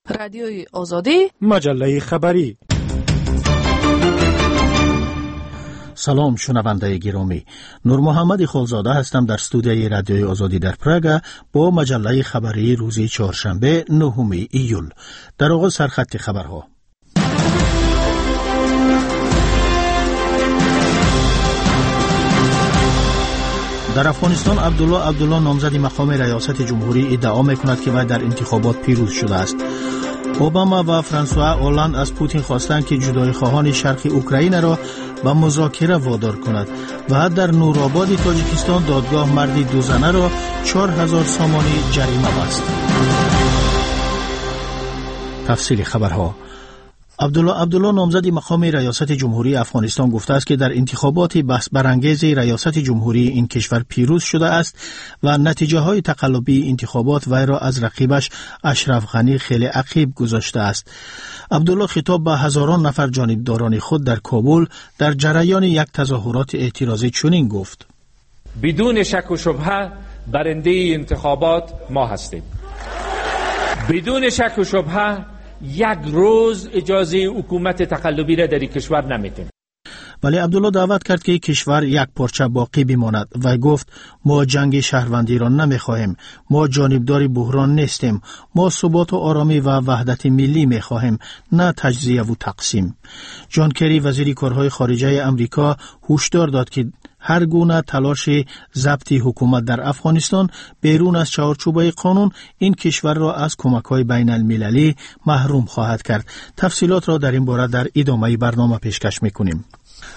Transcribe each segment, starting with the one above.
رادیوی آزادی، مجله خبری. سلام شنونده گرامی، نور محمد خالزاده هستم در استودیوی رادیوی آزادی در پراگ با مجله خبری روز چهارشنبه 9 ایول. در آغاز سرخط خبرها. در افغانستان عبدالله نامزد مقام ریاست جمهوری ادعا می‌کند که وی در انتخابات پیروز شده است. اوباما و فرانسوا هولند از پوتین خواستند که جدای خواهان شرق اوکراین را به مذاکره وادار کند و در نورآباد تاجیکستان دادگاه مردی دو زنه را 4000 سامانی جریمه بست. تفصیل خبرها. عبدالله نامزد مقام ریاست جمهوری افغانستان گفته است که در انتخابات بحث برانگیز ریاست جمهوری این کشور پیروز شده است و نتیجه های تقلبی انتخابات وی را از رقیبش اشرف غنی خیلی عقیب گذاشته است. عبدالله خطاب به هزاران نفر جانبداران خود در کابل در جریان یک تظاهرات اعتراضی چنین گفت: بدون شک و شبهه برنده انتخابات ما هستیم. بدون شک و شبهه یک روز اجازه حکومت تقلبی را در این کشور نمیتیم. ولی عبدالله دعوت کرد که کشور یک پارچه باقی بماند و گفت ما جنگ شهروندی را نمیخواهیم، ما جانبدار بحران نیستیم، ما ثبات و آرامی و وحدت ملی میخواهیم، نه تجزیه و تقسیم. جان کری وزیر کارهای خارجه امریکا هشدار داد که هر گونه تلاش ضبط حکومت در افغانستان بیرون از چارچوب قانون این کشور را از کمک‌های بین المللی محروم خواهد کرد. تفصیلات را در این باره در ادامه برنامه پیشکش می‌کنیم.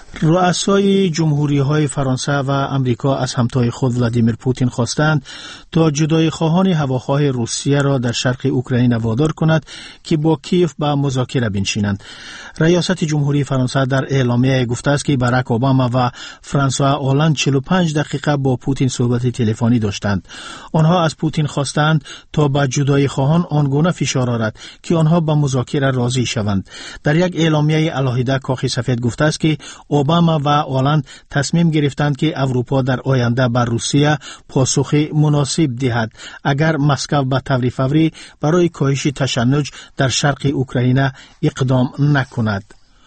رؤسای جمهوری‌های فرانسه و امریکا از همتای خود ولادیمیر پوتین خواستند تا جدای خواهان هواخواه روسیه را در شرق اوکراین وادار کند که با کیف به مذاکره بنشینند. ریاست جمهوری فرانسه در اعلامیه گفته است که باراک اوباما و فرانسوا هولند 45 دقیقه با پوتین صحبت تلفنی داشتند. آنها از پوتین خواستند تا به جدای خواهان آنگونه فشار آورد که آنها به مذاکره راضی شوند. در یک اعلامیه علاهیده کاخ سفید گفته است که اوباما و هولند تصمیم گرفتند که اروپا در آینده بر روسیه پاسخ مناسب دهد اگر مسکو به طور فوری برای کاهش تشنج در شرق اوکراین اقدام نکند.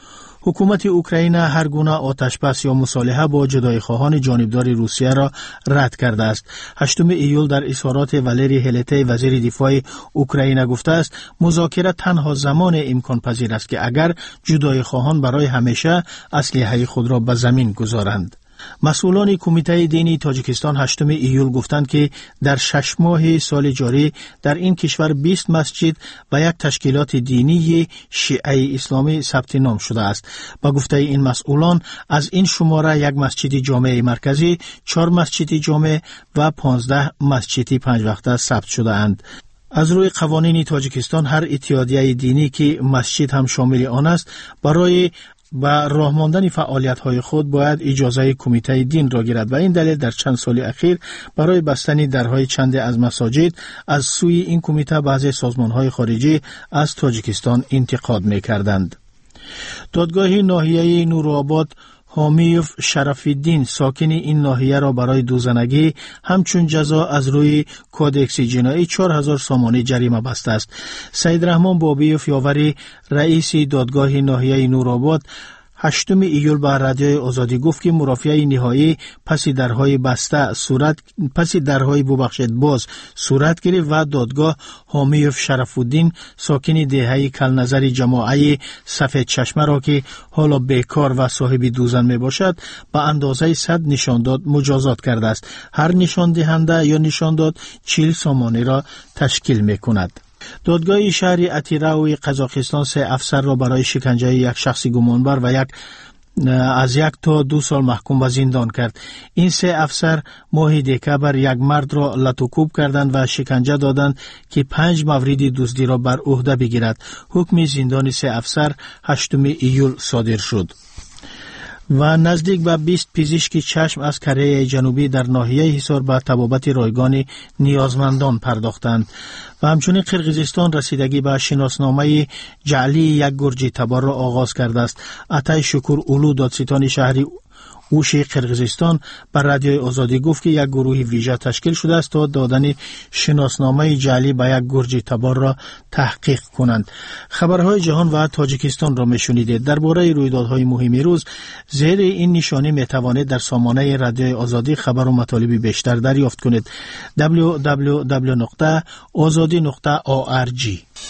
حکومت اوکراین هر گونه آتشبس یا مصالحه با جدای خواهان جانبدار روسیه را رد کرده است. 8 ایول در اظهارات والری هلتی وزیر دفاع اوکراین گفته است مذاکره تنها زمان امکان پذیر است که اگر جدای خواهان برای همیشه اسلحه خود را به زمین گذارند. مسئولان کمیته دینی تاجیکستان 8 ایول گفتند که در 6 ماه سال جاری در این کشور 20 مسجد و یک تشکیلات دینی شیعه اسلامی ثبت نام شده است. با گفته این مسئولان از این شماره یک مسجد جامع مرکزی، 4 مسجد جامع و 15 مسجد 5 وقته ثبت شده اند. از روی قوانین تاجیکستان هر اتحادیه دینی که مسجد هم شامل آن است برای با راه ماندن فعالیت‌های خود باید اجازه کمیته دین را گیرد و این دلیل در چند سال اخیر برای بستن درهای چند از مساجد از سوی این کمیته بعضی سازمان‌های خارجی از تاجیکستان انتقاد می‌کردند. دادگاه ناحیه نورآباد حامیوف شرف‌الدین ساکن این ناحیه را برای دوزنگی همچون جزا از روی کودکس جنایی 4000 سامانی جریمه بسته است. سید رحمان بابیوف یاوری رئیس دادگاه ناحیه نورآباد 8 ایول به رادیوی آزادی گفت که مرافعه نهایی پس درهای باز صورت گرفت و دادگاه حامیوف شرف‌الدین ساکن دهه کلنظر جماعه سفید چشمه را که حالا بیکار و صاحب دوزن می باشد به اندازه 100 نشانداد مجازات کرده است. هر نشان دهنده یا نشانداد 40 سامانی را تشکیل می کند. دادگاه شهر اتیراو قزاقستان 3 افسر را برای شکنجه یک شخص گمانبر و از 1 تا 2 سال محکوم به زندان کرد. این 3 افسر ماه دکبر یک مرد را لطوکوب کردند و شکنجه دادند که 5 مورد دزدی را بر عهده بگیرد. حکم زندان 3 افسر 8 ایول صادر شد. و نزدیک به 20 پزشک چشم از کره جنوبی در ناحیه حصار به طبابت رایگان نیازمندان پرداختند و همچنین قرقیزستان رسیدگی به شناسنامه جعلی یک گرجی تبار را آغاز کرده است. عطای شکر اولو دادستان شهری اوشی قرقیزستان بر رادیوی آزادی گفت که یک گروه ویژه تشکیل شده است تا دادن شناسنامه جعلی به یک گرجی تبار را تحقیق کنند. خبرهای جهان و تاجیکستان را میشنیدید. درباره رویدادهای مهم روز زیر این نشانی میتوانید در سامانه رادیوی آزادی خبر و مطالب بیشتر دریافت کنید. www.azadi.org.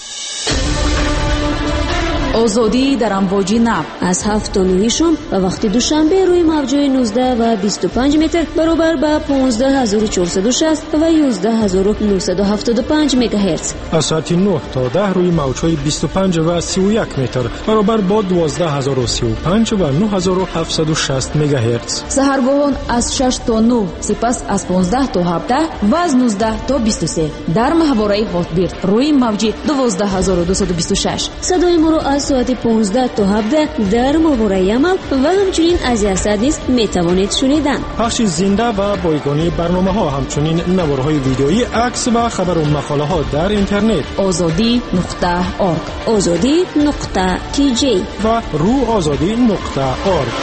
آزادی در امواج نب از 7 تا 9 شام و وقت دوشنبه روی موج‌های 19 و 25 متر برابر با 15460 و 11975 مگاهرتز. از ساعت 9 تا 10 روی موج‌های 25 و 31 متر برابر با 12035 و 9760 مگاهرتز. سحرگاهان از 6 تا 9 سپس از 15 تا 17 و از 19 تا 23 در ماهواره هاتبیرد روی موج 12226. صدای ما را از ساعت 15 تا 17 در ماهواره یمن و همچنین از یزد نیز میتوانید شنیدن. پخش زنده و بایگانی برنامه ها، همچنین نوارهای ویدئویی، عکس و خبر و مقاله ها در اینترنت azadi.org azadi.tj و روآزادی.org.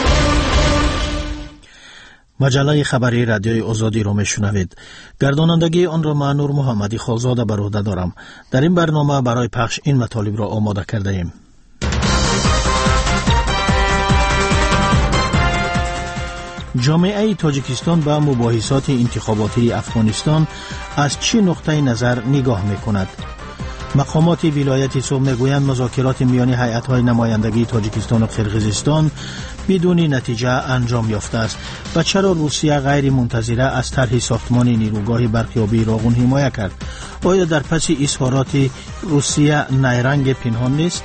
مجله خبری رادیوی آزادی را میشنوید. گردانندگی آن را من نور محمدی خالزاده بر عهده دارم. در این برنامه برای پخش این مطالب را آماده کرده ایم. جامعه تاجیکستان به مباحثات انتخاباتی افغانستان از چه نقطه نظر نگاه میکند؟ مقامات ولایت سوم میگویند مذاکرات میان هیئت‌های نمایندگی تاجیکستان و قرقیزستان بدون نتیجه انجام یافته است و چرا روسیه غیر منتظره از طرح ساختمان نیروگاه برقیابی راغون حمایت کرد؟ آیا در پس اظهارات روسیه نیرنگ پنهان نیست؟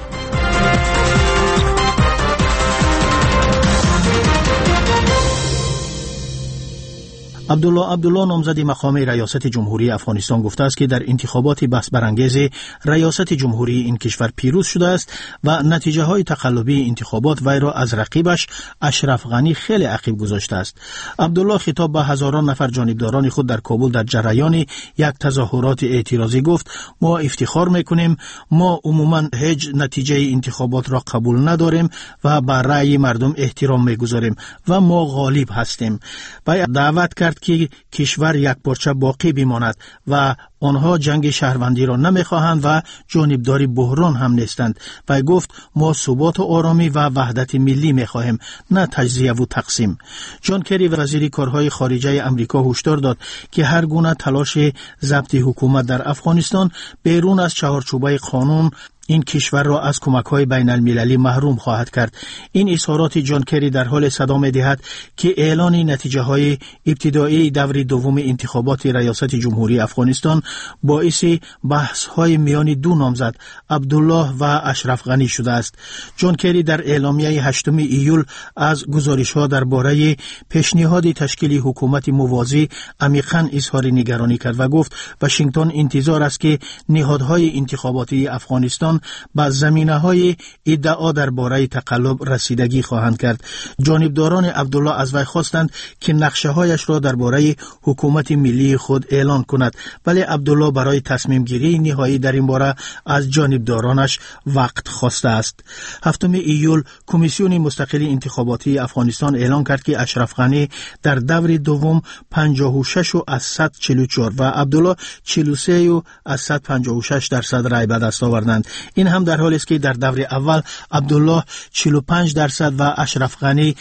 عبدالله نامزد مقام ریاست جمهوری افغانستان گفته است که در انتخابات بحث برانگیز ریاست جمهوری این کشور پیروز شده است و نتیجه های تقلبی انتخابات وی را از رقیبش اشرف غنی خیلی عقب گذاشته است. عبدالله خطاب به هزاران نفر جانبداران خود در کابل در جریان یک تظاهرات اعتراضی گفت: ما افتخار میکنیم، ما عموما هیچ نتیجه انتخابات را قبول نداریم و به رأی مردم احترام میگذاریم و ما غالب هستیم. و دعوت کرد که کشور یک پارچه باقی بماند و آنها جنگ شهروندی را نمیخواهند و جانبداری بحران هم نیستند. و گفت ما ثبات و آرامی و وحدت ملی میخواهیم، نه تجزیه و تقسیم. جان کری وزیر کارهای خارجه امریکا هشدار داد که هر گونه تلاش ضبط حکومت در افغانستان بیرون از چهارچوبه قانون این کشور را از کمک‌های بین المللی محروم خواهد کرد. این اظهارات جان کری در حال صدا می‌دهد که اعلان نتیجه‌های ابتدایی دور دوم انتخابات ریاست جمهوری افغانستان باعث بحث‌های میان دو نامزد عبدالله و اشرف غنی شده است. جان کری در اعلامیه 8 ایول از گزارش‌ها درباره پیشنهاد تشکیل حکومت موازی عمیقاً اظهار نگرانی کرد و گفت واشنگتن انتظار است که نهادهای انتخاباتی افغانستان با زمینه‌های ادعا درباره تقلب رسیدگی خواهند کرد. جانبداران عبدالله از وی خواستند که نقشه‌هایش را درباره حکومت ملی خود اعلان کند، ولی عبدالله برای تصمیم گیری نهایی در این باره از جانبدارانش وقت خواسته است. 7 ایول کمیسیون مستقل انتخاباتی افغانستان اعلان کرد که اشرف غنی در دور دوم 56 از 144 و عبدالله 43 از 156% رای به دست آوردند. این هم در حالی است که در دور اول عبدالله 45% و اشرف غنی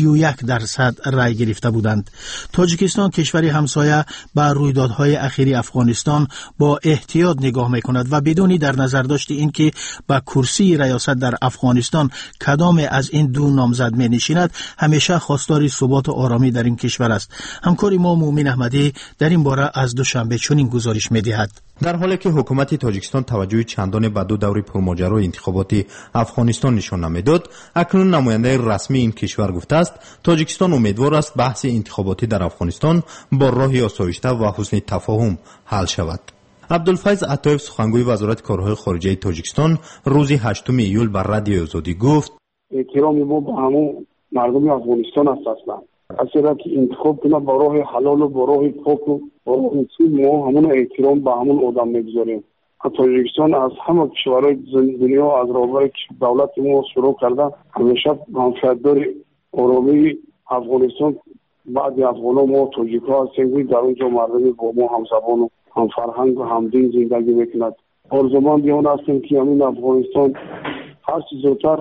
31% رای گرفته بودند. تاجیکستان کشوری همسایه به رویدادهای اخیر افغانستان با احتیاط نگاه می‌کند و بدون در نظر داشت اینکه با کرسی ریاست در افغانستان کدام از این دو نامزد می‌نشیند همیشه خواستار ثبات و آرامی در این کشور است. همکار ما مومن احمدی در این باره از دوشنبه چنین گزارش می‌دهد: در حالی که حکومت تاجیکستان توجه چندانی به دو دور پرماجرای انتخاباتی افغانستان نشان نمیداد، اکنون نماینده رسمی این کشور گفته است تاجیکستان امیدوار است بحث انتخاباتی در افغانستان با راه آسایشته و حسن تفاهم حل شود. عبدالفیض عطایف سخنگوی وزارت کارهای خارجه تاجیکستان روز 8 ایول بر رادیو آزادی گفت: احترام ما به همه مردم افغانستان است. اصلا اصلا که انتخاب کنه با راه حلال و با راه پاک و با راه ما همون احترام به همون آدم میگذاریم. تاجیکستان از همه کشورهای دنیا از راهبر دولت ما شروع کرده همیشه منفعتدار آرامی افغانستان بعضی افغان‌ها ما تاجیک‌ها هستیم در اونجا مردمی با ما هم زبان و هم فرهنگ و هم دین زندگی میکند. آرزومند بیان هستیم که همین افغانستان هر چیز زودتر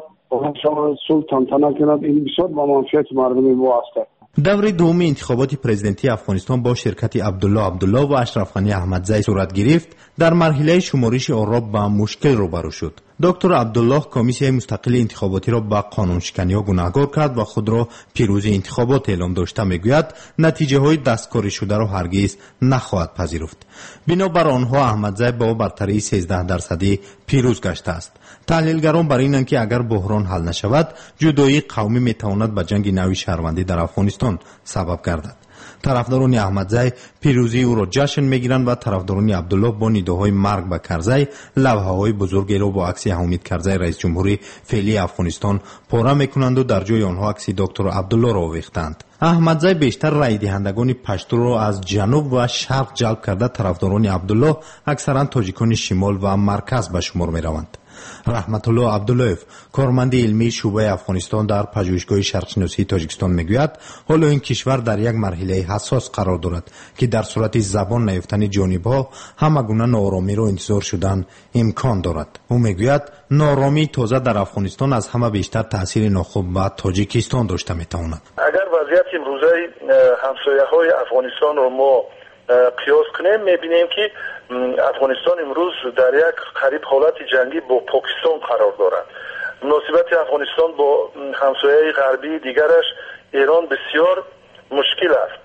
صلح تنتنه کند. این بسیار با منفعت مردم ما است. دور دوم انتخابات پرزیدنتی افغانستان با شرکت عبدالله و اشرف غنی احمدزی صورت گرفت. در مرحله شمارش آرا با مشکل روبرو شد. دکتر عبدالله کمیسیون مستقل انتخاباتی را با قانونشکنی ها گناهکار کرد و خود را پیروز انتخابات اعلام داشته میگوید نتیجه های دستکاری شده را هرگز نخواهد پذیرفت. بنابر آنها احمدزی با برتری 13% پیروز گشته است. تحلیلگران بر اینند که اگر بحران حل نشود جدایی قومی میتواند به جنگ نوی شهروندی در افغانستان سبب گردد. طرفداران احمدزی پیروزی او را جشن میگیرند و طرفداران عبدالله با نداهای مرگ به کرزی لوحه‌های بزرگی را با عکس حامد کرزی رئیس جمهوری فعلی افغانستان پاره میکنند و در جای آنها عکس دکتر عبدالله را آویختند. احمدزی بیشتر رای دهندگان پشتو را از جنوب و شرق جلب کرده طرفداران عبدالله اکثرا تاجیکان شمال و مرکز به شمار میروند. رحمت الله عبدالله کارمند علمی شعبه افغانستان در پژوهشگاه شرقشناسی تاجیکستان میگوید حالا این کشور در یک مرحله حساس قرار دارد که در صورت زبان نیافتن جانبها همگونه نارامی را انتظار شدن امکان دارد. او میگوید نارامی تازه در افغانستان از همه بیشتر تاثیر ناخوب به تاجیکستان داشته میتواند. اگر وضعیت امروزه همسایه‌های افغانستان را ما قیاس کنیم میبینیم که افغانستان امروز در یک قریب حالت جنگی با پاکستان قرار دارد. مناسبت افغانستان با همسایه غربی دیگرش ایران بسیار مشکل است.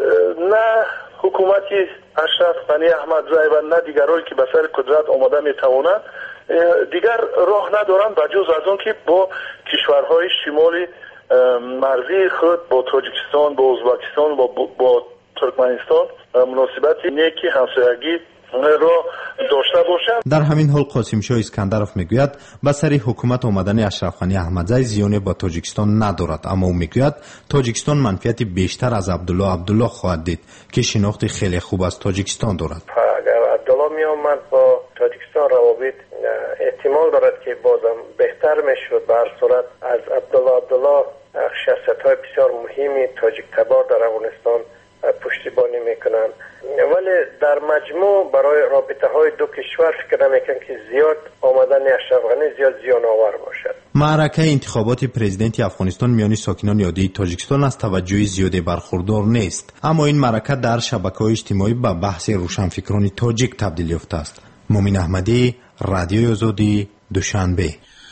نه حکومت اشرف غنی احمدزی و نه دیگرایی که به سر قدرت آمده میتوانند دیگر راه ندارند بجز از آن که با کشورهای شمالی مرزی خود با تاجیکستان، با ازبکستان و با ترکمنستان مناسبت نیکی همسایگی را داشته باشند. در همین حال قاسم شاه اسکندرов میگوید به سر حکومت آمدن اشرف غنی احمدزی زیانی با تاجیکستان ندارد، اما او میگوید تاجیکستان منفعت بیشتر از عبدالله خواهد دید که شناخت خیلی خوب از تاجیکستان دارد. اگر عبدالله می آمد با تاجیکستان روابط احتمال دارد که بازم بهتر میشد. به هر صورت از عبدالله شخصیت‌های بسیار مهمی تاجیک تبار در افغانستان پشتیبانی میکنن، ولی در مجموع برای رابطه های دو کشور فکر نمیکنم که زیاد آمدن اشرف غنی زیاد زیان آور باشد. معرکه انتخابات پرزیدنتی افغانستان میان ساکنان عادی تاجیکستان از توجه زیادی برخوردار نیست، اما این معرکه در شبکه‌های اجتماعی به بحث روشنفکران تاجیک تبدیل یافته است. مومن احمدی، رادیوی آزادی، دوشنبه.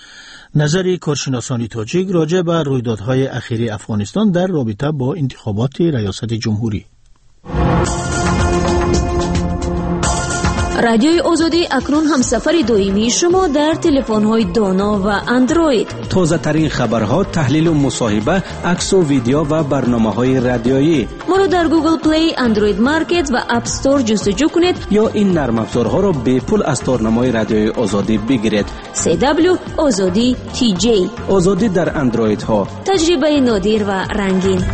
نظر کارشناسان تاجیک راجع به رویدادهای اخیری افغانستان در رابطه با انتخابات ریاست جمهوری. رادیوی آزادی اکنون هم سفر دائمی شما در تلفن‌های دانا و اندروید. تازه ترین خبرها، تحلیل و مصاحبه، عکس و ویدیو و برنامه‌های رادیویی. ما را در گوگل پلی، اندروید مارکت و اپ استور جستجو کنید یا این نرم افزارها را به پول از تارنمای رادیوی آزادی بگیرید. CW آزادی TJ. آزادی در اندروید ها. تجربه نادر و رنگین.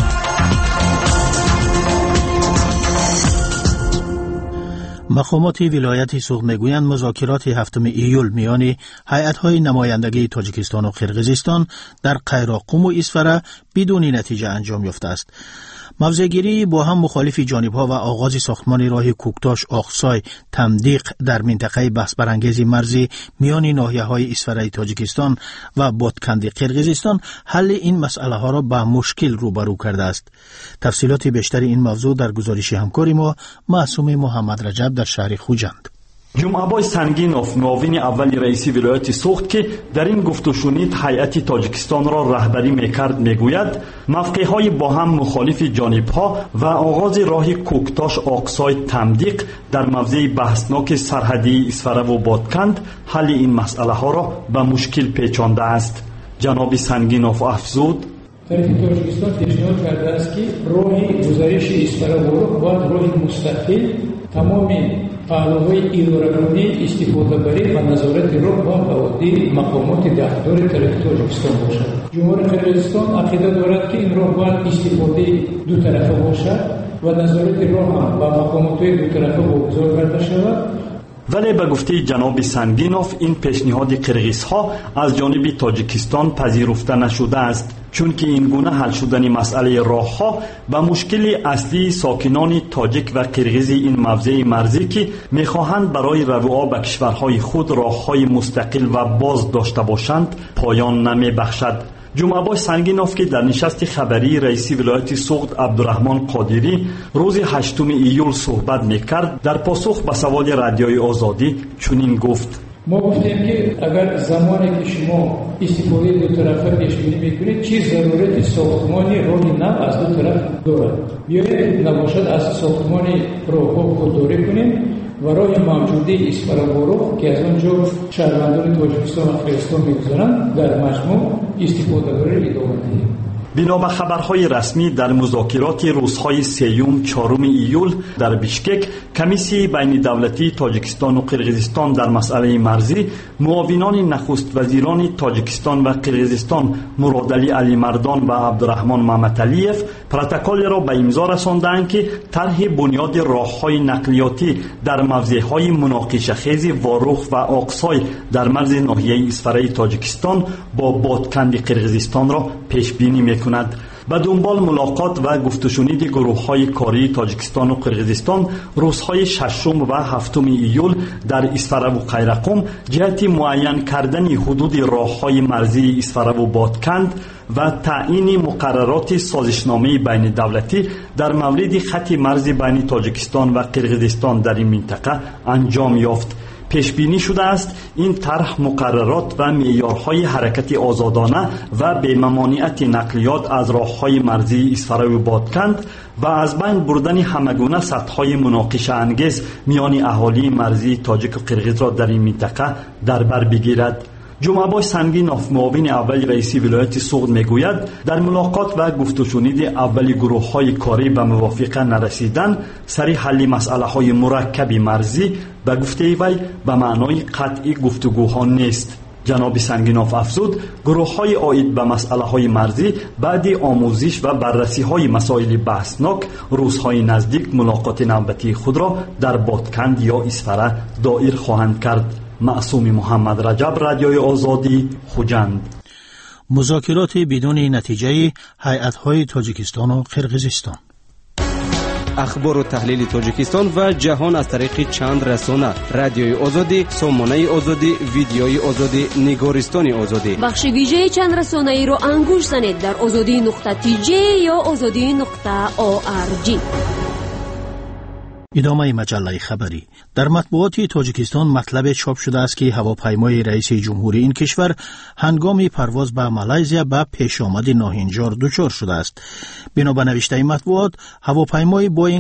مقامات ولایت سوغ میگویند مذاکرات 7 ایول میان هیئت‌های نمایندگی تاجیکستان و قرقیزستان در قیراقوم و اسفره بدون نتیجه انجام یافته است. موضع‌گیری با هم مخالف جانب‌ها و آغاز ساختمان راه کوکتاش آقسای تمدیق در منطقه بحث برانگیز مرزی میان ناحیه‌های اسفره تاجیکستان و بادکند قرقیزستان حل این مسئله‌ها را با مشکل روبرو کرده است. تفصیلات بیشتر این موضوع در گزارش همکار ما معصوم محمد رجب در شهر خوجند. جمعه‌بای سنگینوف معاون اول رئیس ولایت سوخت که در این گفت و شنید هیئت تاجیکستان را رهبری میکرد میگوید موقع‌های با هم مخالف جانب‌ها و آغاز راه کوکتاش آقسای تمدیق در موضع بحثناک سرحدی اسفره و بادکند حل این مسئله‌ها را به مشکل پیچانده است. جناب سنگینوف افزود طرف تاجیکستان پیشنهاد کرده است که راه گزارش اسفره و باید راه مستقل تمام پهلوهای اداره‌کنی استفاده بری و نظارت را با عهده مقامات دفتر طرف تاجیکستان باشد. جمهوری قرقیزستان عقیده دارد که این راه باید استفاده دو طرفه باشد و نظارت را هم با مقامات دو طرفه واگذار کرده شود ولی به گفته جناب سنگینوف این پیشنهاد قرغیزها از جانب تاجیکستان پذیرفته نشده است، چون که این گونه حل شدن مسئله راهها به مشکل اصلی ساکنان تاجیک و قرغیز این موضع مرزی که میخواهند برای رفع به کشورهای خود راههای مستقل و باز داشته باشند پایان نمیبخشد. جمعه‌باش سنگینوف که در نشست خبری رئیس ولایت سوخت عبدالرحمن قادری روز 8 ایول صحبت میکرد، در پاسخ به سوال رادیوی آزادی چنین گفت: ما گفتیم که اگر زمانی که شما استفاده دو طرفه پیش بینی میکنید چی ضرورت ساختمانی راه نو از دو طرف دارد، بیایید نباشد از ساختمانی راهها خودداری کنیم و راه موجوده اسفراباروف که از اونجا شهروندان تاجیکستان و قرغیزستان میگذارند در مجموع استفاده داره ادامه دهیم. بنا به خبرهای رسمی در مذاکرات روزهای 3 و 4 ایول در بیشکک، کمیسیون بین دولتی تاجیکستان و قرغیزستان در مسئله مرزی، معاونان نخست وزیران تاجیکستان و قرغیزستان مرادعلی علی مردان و عبدالرحمن محمدعلیف پروتکل را به امضا رساندند که طرح بنیاد راههای نقلیاتی در موضعهای مناقشه خیز واروخ و آقسای در مرز ناحیه اسفره تاجیکستان با بادکند قرغیزستان را پیش بینی می‌کند. به دنبال ملاقات و گفت‌وشنید گروه‌های کاری تاجیکستان و قرغیزستان روزهای 6 و 7 ایول در اسفره و قیرقم جهت معین کردن حدود راه‌های مرزی اسفره و بادکند و تعیین مقررات سازشنامه بین دولتی در مورد خط مرزی بین تاجیکستان و قرغیزستان در این منطقه انجام یافت. پیش بینی شده است این طرح مقررات و معیارهای حرکت آزادانه و به ممانعت نقلیات از راههای مرزی اسفره و بادکند و از بین بردن همگونه سطح‌های مناقشه انگیز میان اهالی مرزی تاجیک و قرغیز را در این منطقه در بر بگیرد. جمعه‌باش سنگینوف معاون اول رئیس ولایت سوخت میگوید در ملاقات و گفت‌وشنید اولی گروه‌های کاری به موافقه نرسیدن سری حل مسئله‌های مرکب مرزی به گفته وی به معنای قطعی گفتگوها نیست. جناب سنگینوف افزود گروه‌های عاید به مسئله‌های مرزی بعد آموزش و بررسی‌های مسائل بحثناک روزهای نزدیک ملاقات نوبتی خود را در بادکند یا اسفره دایر خواهند کرد. معصوم محمد رجب، رادیوی آزادی، خوجند. مذاکرات بدون نتیجه هیئت‌های تاجیکستان و قرغیزستان. اخبار و تحلیل تاجیکستان و جهان از طریق چند رسانه: رادیوی آزادی، سامانه آزادی، ویدیوی آزادی، نگارستان آزادی. بخش ویژه چند رسانه ای را انگوش زنید در azadi.tj یا azadi.org. ادامه مجله خبری. در مطبوعات تاجیکستان مطلب چاپ شده است که هواپیمای رئیس جمهوری این کشور هنگام پرواز به مالایزیا به پیش آمد ناهنجار دچار شده است. بنا به نوشته مطبوعات، هواپیمای بوینگ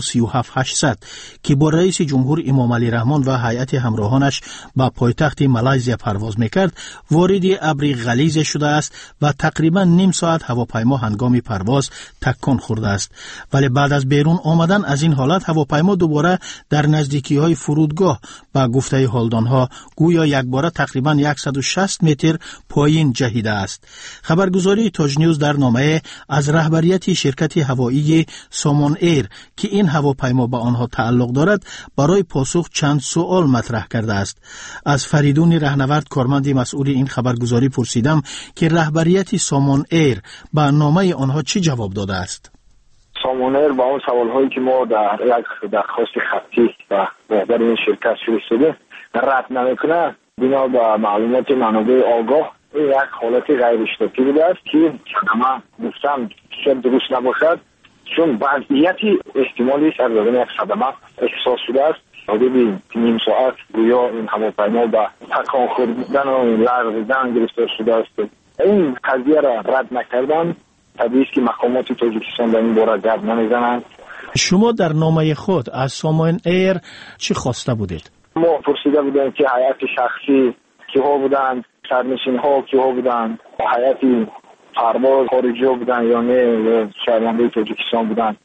737-800 که با رئیس جمهور امام علی رحمان و هیئت همراهانش به پایتخت مالایزیا پرواز میکرد، وارد ابری غلیظ شده است و تقریبا نیم ساعت هواپیما هنگام پرواز تکان خورده است. ولی بعد از بیرون آمدن از این حالت هواپیما دوباره در نزدیکی‌های فرودگاه با گفته هلدان‌ها گویا یک باره تقریبا 160 متر پایین جهیده است. خبرگزاری تاج نیوز در نامه از رهبریت شرکت هوایی سامون ایر که این هواپیما به آنها تعلق دارد برای پاسخ چند سوال مطرح کرده است. از فریدون رهنورد کارمند مسئول این خبرگزاری پرسیدم که رهبریت سامون ایر به نامه آنها چی جواب داده است. سامونر با اون سوال‌هایی که ما در یک درخواست خطی و رهبر این شرکت فرستاده رد نمیکنه، بنا به معلومات منابع آگاه این یک حالت غیر اشتباهی بوده است که من گفتم شاید درست نباشد، چون وضعیتی احتمالی سر دادن یک صدمه احساس شده است. حدود نیم ساعت گویا این هواپیما به تکان خوردن و لرزیدن گرفتار شده است. این قضیه را رد نکردن، طبیعی است که مقامات تاجیکستان در این باره گپ نمیزنند. شما در نامه خود از سامون ایر چی خواسته بودید؟ ما پرسیده بودیم که هیئت شخصی کیها بودند، سرنشین ها کیها بودند، هیئت پرواز خارجی ها بودند یا نه شهروندان تاجیکستان بودند،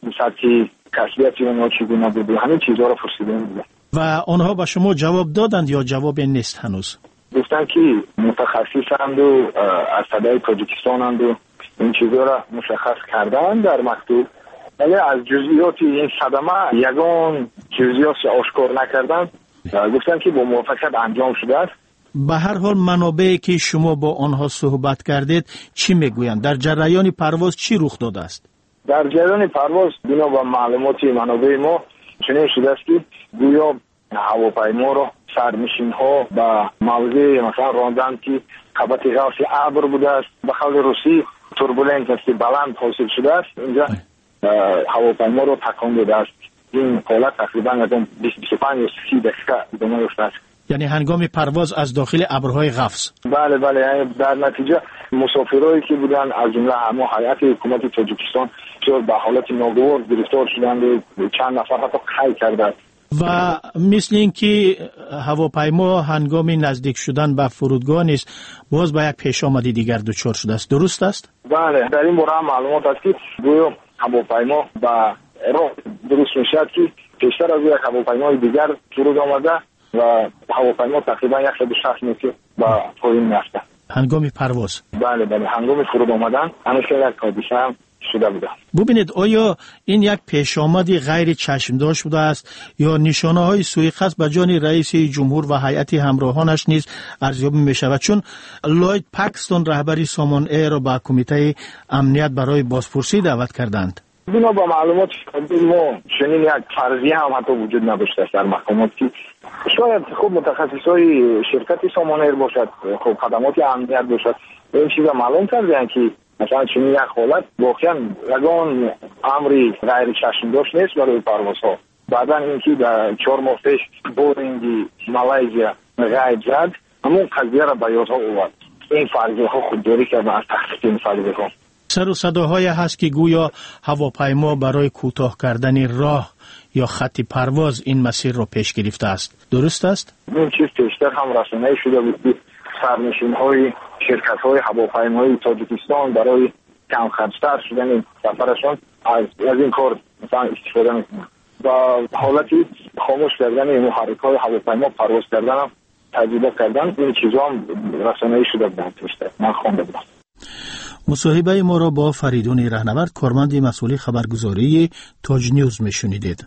سطح کسبیت اونها چگونه بود، همین چیزها را پرسیده بودیم. و آنها به شما جواب دادند یا جواب نیست هنوز؟ گفتن که متخصصند و از صدای تاجیکستانند و این چیزها را مشخص کردن در مکتوب، ولی از جزئیات این صدمه یگان جزئیات آشکار نکردن. گفتن که با موافقت انجام شده است. به هر حال منابعی که شما با آنها صحبت کردید چی میگویند؟ در جریان پرواز چی رخ داده است؟ در جریان پرواز بنا به معلومات منابع ما چنین شده است که گویا هواپیما را سرنشین‌ها به موضع مثلا راندن که خبط غوث ابر بوده است، به قول روسی توربولنت است، بلند حاصل شده است. اینجا هواپیما را تکان داده است. این حالت تقریبا از 25 یا 30 دقیقه ادامه یافته است. یعنی هنگام پرواز از داخل ابرهای غفص. بله یعنی در نتیجه مسافرایی که بودن از جمله همه هیئت حکومت تاجیکستان به حالت ناگوار گرفتار شدند و چند نفر حتی قید کردند. و مثل اینکه هواپیما هنگام نزدیک شدن به فرودگاه نیست، باز به یک پیش آمدی دیگر دچار شده است. درست است؟ بله، در این باره هم معلومات است که گویا هواپیما به راه درست میشد که پیشتر از یک هواپیمای دیگر فرود آمده و هواپیما تقریبا 160 متر به پایین رفته هنگام پرواز. بله هنگام فرود آمدن همیشه یک حادثه هم شده بوده. ببینید آیا این یک پیش آمدی غیر چشمداشت بوده است یا نشانه های سوء قصد به جان رئیس جمهور و هیئت همراهانش نیز ارزیابی می شود؟ چون لوید پاکستان رهبری سامان ایر را به کمیته امنیت برای بازپرسی دعوت کردند. بنا به معلومات ما چنین یک فرضیه هم حتی وجود نداشته است در محکمات که شاید خوب متخصصای شرکت سامان ایر باشد، خوب خدمات امنیت باشد، این چیزا معلوم کردن که مثلا چنین یک حالت واقعا یگان امری غیر چشمداشت نیست برای پروازها. بعدا اینکه در 4 ماه پیش بورینگ مالایزیا غیب زد، همون قضیه را به یادها آورد. این فرضیه ها خودداری کرد از تحقیق این فرضیه ها. سر و صداهای هست که گویا هواپیما برای کوتاه کردن راه یا خط پرواز این مسیر را پیش گرفته است. درست است؟ این چیز پیشتر هم رسانه‌ای شده بود. سرنشین‌های شرکت‌های هواپیمایی تاجیکستان برای کم خرج‌تر شدن سفرشان از این کار مثلا استفاده می‌کنند. و حالتی خاموش کردن محرک‌های هواپیما پرواز کردن هم تجربه کردن. این چیزا هم رسانه‌ای شده بود پیشتر. من خوانده بودم. مصاحبه ما را با فریدون رهنورد، کارمند مسئول خبرگزاری تاج نیوز میشنیدید.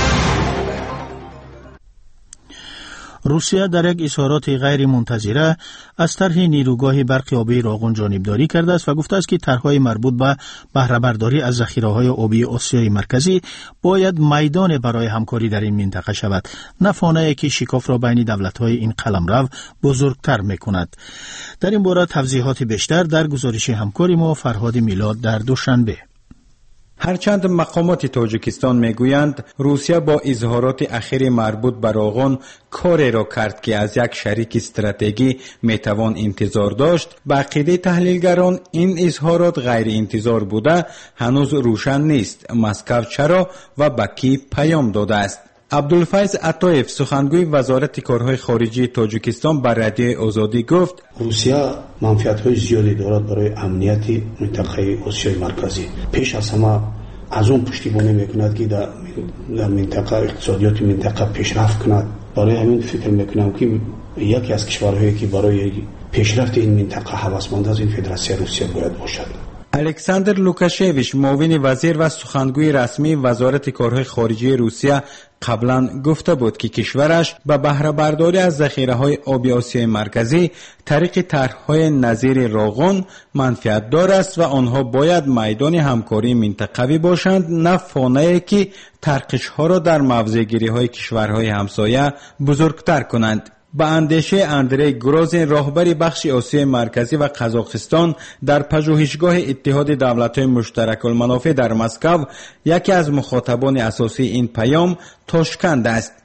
روسیه در یک اظهارات غیر منتظره از طرح نیروگاه برق آبی راغون جانبداری کرده است و گفته است که طرح‌های مربوط به بهره برداری از ذخیره‌های آبی آسیای مرکزی باید میدان برای همکاری در این منطقه شود، نه فانه‌ای که شکاف را بین دولت‌های این قلمرو بزرگتر می‌کند. در این باره توضیحات بیشتر در گزارش همکاری ما فرهاد میلاد در دوشنبه. هرچند مقامات تاجیکستان میگویند روسیه با اظهارات اخیر مربوط به راغون کاری را کرد که از یک شریک استراتژی میتوان انتظار داشت، به عقیده تحلیلگران این اظهارات غیر انتظار بوده هنوز روشن نیست مسکو چرا و به کی پیام داده است. عبدالفیض عطایف سخنگوی وزارت کارهای خارجی تاجیکستان بر رادیوی آزادی گفت روسیه منفعت‌های زیادی دارد برای امنیت منطقه آسیای مرکزی. پیش از همه از اون پشتیبانی میکند که در منطقه اقتصادیات منطقه پیشرفت کند. برای همین فکر میکنم که یکی از کشورهایی که برای پیشرفت این منطقه هوسمند از این فدراسیون روسیه باید باشد. الکساندر لوکاشویچ معاون وزیر و سخنگوی رسمی وزارت کارهای خارجی روسیه قبلا گفته بود که کشورش به بهره برداری از ذخیره‌های آبی آسیای مرکزی طریق طرح‌های نظیر راغون منفعت دار است و آنها باید میدان همکاری منطقوی باشند، نه فانه‌ای که ترقش‌ها را در موضع‌گیری‌های کشورهای همسایه بزرگتر کنند. به اندیشه اندری گروزین راهبر بخش آسیای مرکزی و قزاقستان در پژوهشگاه اتحاد دولت‌های مشترک المنافع در مسکو یکی از مخاطبان اساسی این پیام تاشکند است.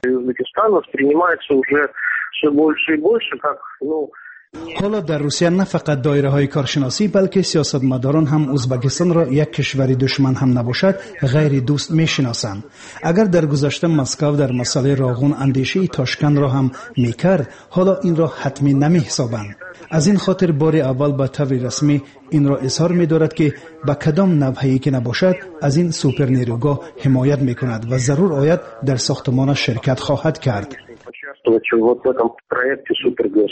حالا در روسیه نه فقط دایره های کارشناسی بلکه سیاستمداران هم ازبکستان را یک کشور دشمن هم نباشد غیر دوست می شناسند. اگر در گذشته مسکو در مسئله راغون اندیشه تاشکند را هم می کرد، حالا این را حتمی نمی حسابند. از این خاطر بار اول به طور رسمی این را اظهار می دارد که به کدام نوعی که نباشد از این سوپر نیروگاه حمایت می کند و ضرور آید در ساختمان شرکت خواهد کرد.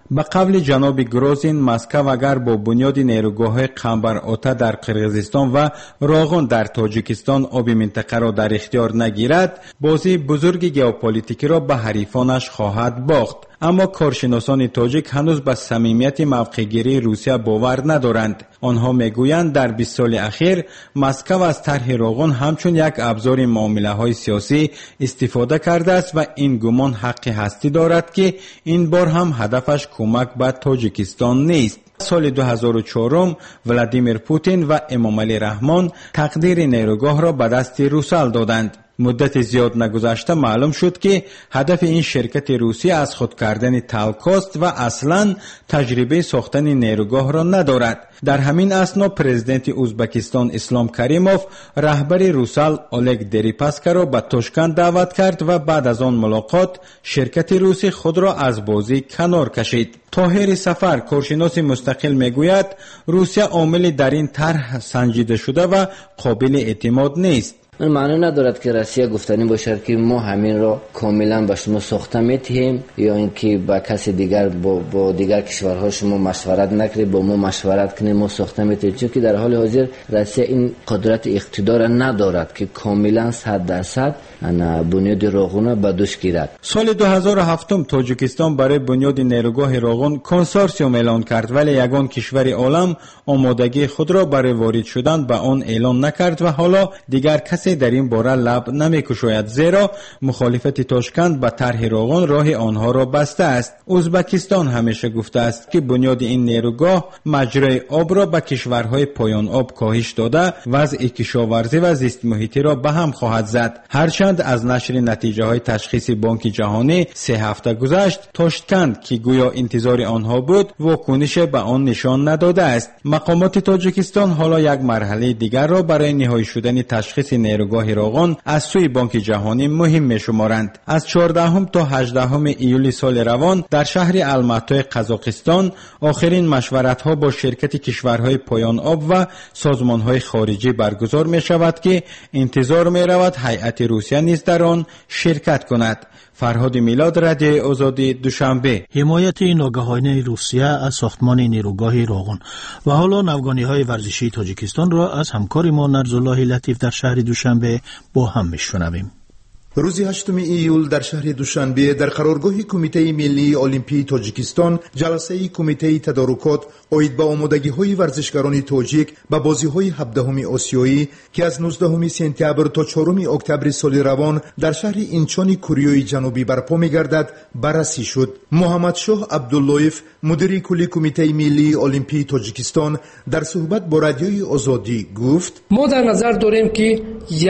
به قول جناب گروزین، مسکو اگر با بنیاد نیروگاه قنبر اوتا در قرقیزستان و راغون در تاجیکستان آب منطقه را در اختیار نگیرد، بازی بزرگ ژئوپلیتیکی را به حریفانش خواهد باخت. اما کارشناسان تاجیک هنوز به صمیمیت موقع‌گیری روسیه باور ندارند. آنها میگویند در 20 سال اخیر مسکو از طرح راغون همچون یک ابزار معامله‌های سیاسی استفاده کرده است و این گمان حق هستی دارد که این بار هم هدفش کمک به تاجیکستان نیست. سال 2004 ولادیمیر پوتین و امامعلی رحمان تقدیر نیروگاه را به دست روسال دادند. مدت زیاد نگذشته معلوم شد که هدف این شرکت روسی از خود کردن تلکاست و اصلاً تجربه ساختن نیروگاه را ندارد. در همین اثنا پرزیدنت ازبکستان اسلام کریموف رهبر روسال اولگ دریپاسکا را به تاشکند دعوت کرد و بعد از آن ملاقات شرکت روسی خود را از بازی کنار کشید. طاهر سفر، کارشناس مستقل، میگوید روسیه عاملی در این طرح سنجیده شده و قابل اعتماد نیست. معنی ندارد که روسیه گفتنی باشد که ما همین را کاملا به شما ساخته می‌دهیم یا اینکه با کسی دیگر با دیگر کشورها شما مشورت نکنید، با ما مشورت کنید ما ساخته می‌دهیم، چون که در حال حاضر روسیه این قدرت اقتدار ندارد که کاملا 100% بنیاد راغون به دوش گیرد. سال 2007 تاجیکستان برای بنیاد نیروگاه راغون کنسورسیوم اعلان کرد، ولی یگان کشور عالم آمادگی خود را برای وارد شدن به آن اعلان نکرد و حالا دیگر کسی در این باره لب نمی‌گشاید، زیرا مخالفت تاشکند به طرح راغون راه آنها را بسته است. ازبکستان همیشه گفته است که بنیاد این نیروگاه مجرای آب را به کشورهای پایان آب کاهش داده وضع کشاورزی و زیست محیطی را به هم خواهد زد. هرچند از نشر نتیجه های تشخیص بانک جهانی 3 هفته گذشت، تاشکند که گویا انتظار آنها بود واکنش به آن نشان نداده است. مقامات تاجیکستان حالا یک مرحله دیگر را برای نهایی شدن تشخیص نیروگاه راغون از سوی بانک جهانی مهم می‌شمارند. از 14 تا 18 ایولی سال روان در شهر الماتای قزاقستان آخرین مشورت‌ها با شرکت کشورهای پایان آب و سازمان‌های خارجی برگزار می‌شود که انتظار می‌رود هیئت روسیه نیز در آن شرکت کند. فرهاد میلاد، رادیوی آزادی، دوشنبه. حمایت ناگهانی روسیه از ساختمان نیروگاه راغون و حالا نوگانی‌های ورزشی تاجیکستان را از همکار ما نرزالله لطیف در شهر دوشنبه با هم میشنویم. روز 8 ایول در شهر دوشنبه در قرارگاه کمیته ملی المپی تاجیکستان جلسه کمیته تدارکات اوید به آمادگی‌های ورزشکاران تاجیک به بازی‌های 17 آسیایی که از 19 سپتامبر تا 4 اکتبر سال روان در شهر اینچون کوریای جنوبی برپا می‌گردد بررسی شد. محمد شاه عبداللهیف، مدیر کلی کمیته ملی المپی تاجیکستان، در صحبت با رادیوی آزادی گفت: ما در نظر داریم که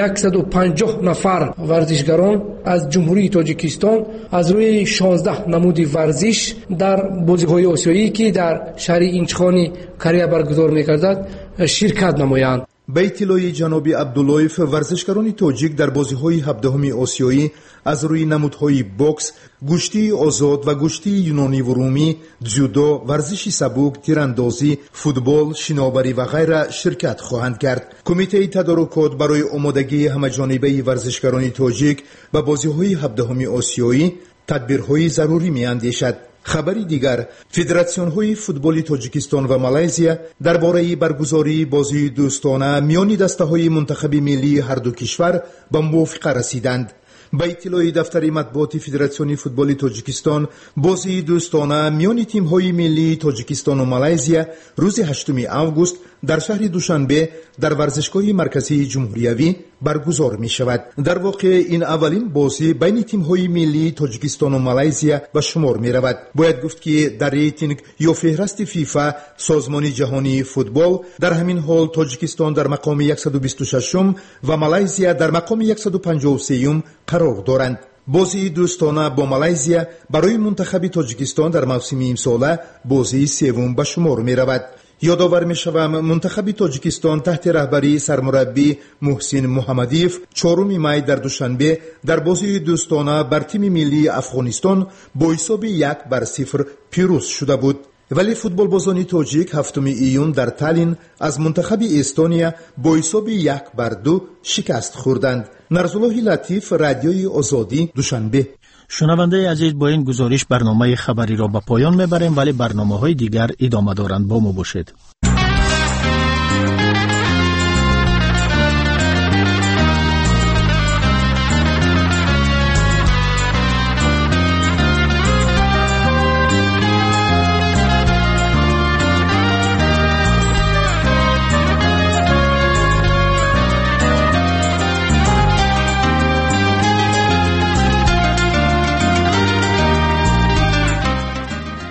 150 نفر ورزشکاران از جمهوری تاجیکستان از روی 16 نمود ورزش در بازی‌های آسیایی که در شهر اینچخان کریا برگزار می‌گردد شرکت نمایند. به اطلاع جناب عبداللهیف، ورزشکاران تاجیک در بازی‌های 17 آسیایی از روی نمودهای بوکس، گوشتی آزاد و گوشتی یونانی و رومی، جودو، ورزش سبک، تیراندازی، فوتبال، شناوری و غیره شرکت خواهند کرد. کمیته تدارکات برای آمادگی همه‌جانبه ورزشکاران تاجیک به بازی‌های 17 آسیایی تدبیرهای ضروری می‌اندیشد. خبری دیگر، فدراسیون‌های فوتبال تاجیکستان و مالایزیا درباره برگزاری بازی دوستانه میان دسته‌های منتخب ملی هر دو کشور به موافقه رسیدند. با اطلاع دفتر مطبوعات فدراسیون فوتبال تاجیکستان، بازی دوستانه میان تیم‌های ملی تاجیکستان و مالایزیا روز 8 آگوست در شهر دوشنبه در ورزشگاه مرکزی جمهوریوی برگزار می شود. در واقع این اولین بازی بین تیم‌های ملی تاجیکستان و مالایزیا به شمار می رود. باید گفت که در ریتینگ یا فهرست فیفا، سازمان جهانی فوتبال، در همین حال تاجیکستان در مقام 126 و مالایزیا در مقام 153 قرار دارند. بازی دوستانه با مالایزیا برای منتخب تاجیکستان در موسم امساله بازی سوم به شمار می رود. یادآور می‌شوم منتخب تاجیکستان تحت رهبری سرمربی محسن محمدیف 4 می در دوشنبه در بازی دوستانه بر تیم ملی افغانستان با حساب 1-0 پیروز شده بود. ولی فوتبالبازان تاجیک 7 ایون در تالین از منتخب استونیا با حساب 1-2 شکست خوردند. نرزالله لطیف، رادیوی آزادی، دوشنبه. شنونده عزیز، با این گزارش برنامه خبری را به پایان میبریم، ولی برنامه‌های دیگر ادامه دارند. با ما باشید.